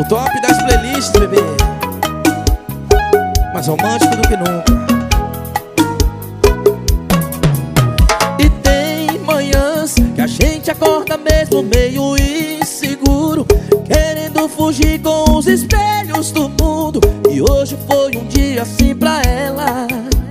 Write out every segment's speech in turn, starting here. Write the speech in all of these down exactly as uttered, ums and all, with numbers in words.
O top das playlists, bebê. Mais romântico do que nunca. E tem manhãs que a gente acorda mesmo meio inseguro, querendo fugir com os espelhos do mundo. E hoje foi um dia assim pra ela.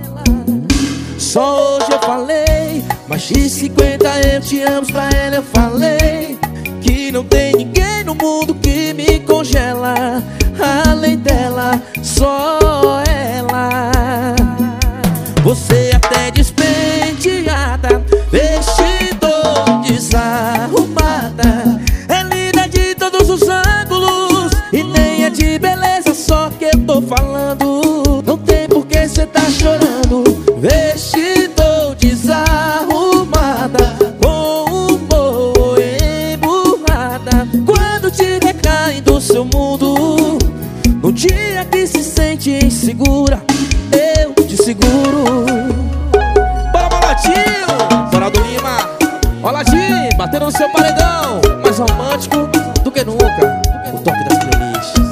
Só hoje eu falei mais de cinquenta eu te amo pra ela. Eu falei que não tem ninguém no mundo que me congela além dela, só ela. Você até despenteada, vestido desarrumada, é linda de todos os ângulos e nem é de beleza só que eu tô falando. Não tem por que cê tá chorando. Vestido desarrumada, com humor emburrada, quando tiver caindo do seu mundo, no dia que se sente insegura, eu te seguro. Bora, Balatinho! Bora do Lima! Ó, Ladinho, batendo no seu paredão, mais romântico do que nunca. O top das playlists.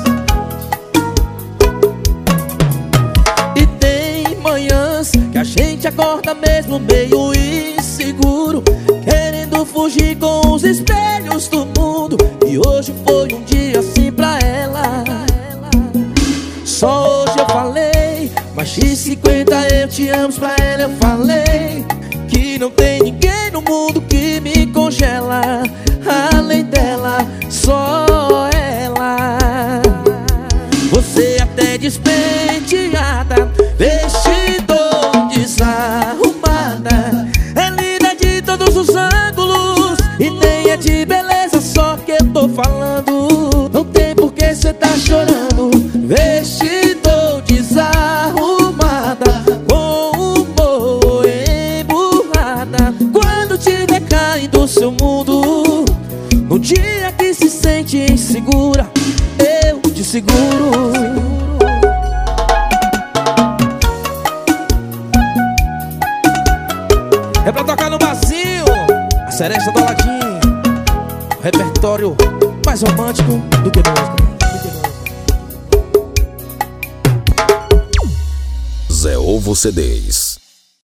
E tem manhãs que a gente acorda mesmo meio inseguro, querendo fugir com os espelhos do mundo. E hoje foi um dia assim pra ela. Só hoje eu falei mais de cinquenta eu te amo pra ela. Eu falei que não tem ninguém no mundo que me congela além dela, só ela. Você até despenteada, vestido desarrumada, é linda de todos os ângulos e nem é de beleza só que eu tô falando. Não tem por que cê tá chorando. Vestido desarrumada, com humor emburrada, quando tiver caindo do seu mundo, no dia que se sente insegura, eu te seguro. É pra tocar no barzinho, a Seresta do Ladinho, o repertório mais romântico do que nunca. Zé Ovo C Ds.